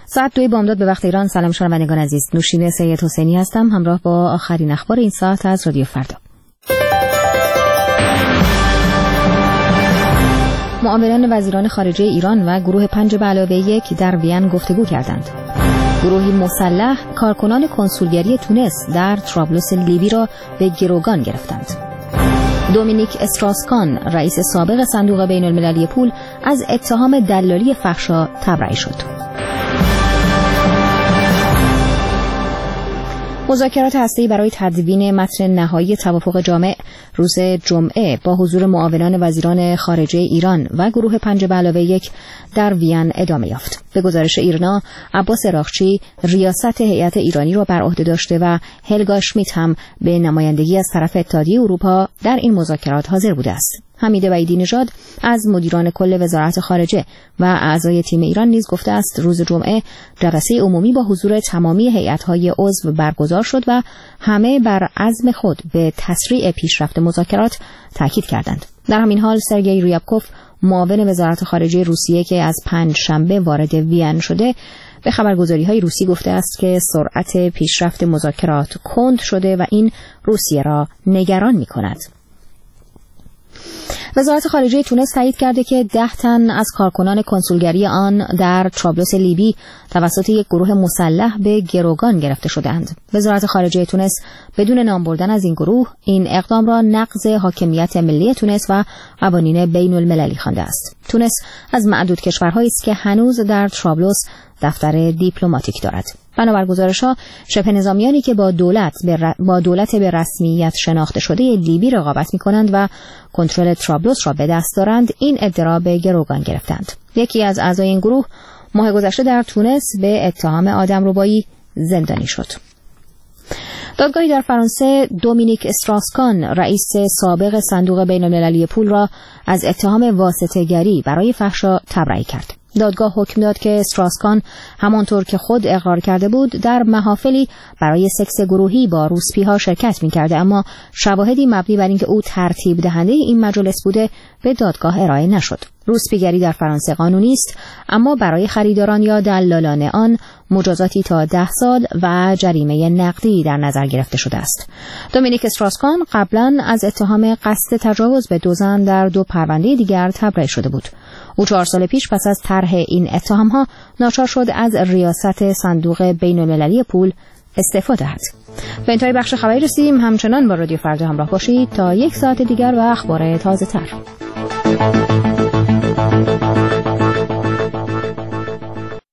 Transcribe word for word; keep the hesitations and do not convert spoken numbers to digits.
ساعت دوی بامداد به وقت ایران. سلام شنوندگان عزیز، نوشین سید حسینی هستم همراه با آخرین اخبار این ساعت از رادیو فردا. معاونان وزیران خارجه ایران و گروه پنج به علاوه یک در وین گفتگو کردند. گروهی مسلح کارکنان کنسولگری تونس در طرابلس لیبی را به گروگان گرفتند. دومینیک استراسکان رئیس سابق صندوق بین المللی پول از اتهام دلالی فحشا تبرئه شد. مذاکرات هسته‌ای برای تدوین متن نهایی توافق جامع روز جمعه با حضور معاونان وزیران خارجه ایران و گروه پنج به علاوه یک در وین ادامه یافت. به گزارش ایرنا، عباس عراقچی ریاست هیئت ایرانی را بر عهده داشته و هلگا شمیت هم به نمایندگی از طرف اتحادیه اروپا در این مذاکرات حاضر بوده است. حمید وحیدی نژاد از مدیران کل وزارت خارجه و اعضای تیم ایران نیز گفته است روز جمعه جلسه عمومی با حضور تمامی هیئت‌های عضو برگزار شد و همه بر عزم خود به تسریع پیشرفت مذاکرات تاکید کردند. در همین حال سرگئی ریابکوف معاون وزارت خارجه روسیه که از پنج شنبه وارد وین شده به خبرگزاری‌های روسی گفته است که سرعت پیشرفت مذاکرات کند شده و این روسیه را نگران می‌کند. وزارت خارجه تونس تایید کرده که ده تن از کارکنان کنسولگری آن در طرابلس لیبی توسط یک گروه مسلح به گروگان گرفته شدند. وزارت خارجه تونس بدون نام بردن از این گروه این اقدام را نقض حاکمیت ملی تونس و قوانین بین المللی خوانده است. تونس از معدود کشورهایی است که هنوز در طرابلس دفتر دیپلماتیک دارد. بنابر گزارش‌ها شبه نظامیانی که با دولت به ر... با دولت به رسمیت شناخته شده لیبی رقابت می‌کنند و کنترل طرابلس را به دست دارند این ادعا به گروگان گرفتند. یکی از اعضای این گروه ماه گذشته در تونس به اتهام آدمربایی زندانی شد. دادگاهی در فرانسه دومینیک استراسکان رئیس سابق صندوق بین المللی پول را از اتهام واسطه‌گری برای فحشا تبرئه کرد. دادگاه حکم داد که استراسکان همانطور که خود اقرار کرده بود در محافلی برای سکس گروهی با روسپی‌ها شرکت می‌کرده، اما شواهدی مبنی بر اینکه او ترتیب دهنده این مجلس بوده به دادگاه ارائه نشد. روسپیگری در فرانسه قانونی است، اما برای خریداران یا دلالان آن مجازاتی تا ده سال و جریمه نقدی در نظر گرفته شده است. دومینیک استراسکان قبلا از اتهام قصد تجاوز به دو زن در دو پرونده دیگر تبرئه شده بود. او چهار سال پیش پس از طرح این اتهام‌ها ناچار شد از ریاست صندوق بین المللی پول استعفا دهد. به انتهای بخش خبری رسیدیم. همچنان با رادیو فردا همراه باشید تا یک ساعت دیگر و اخبار تازه‌تر.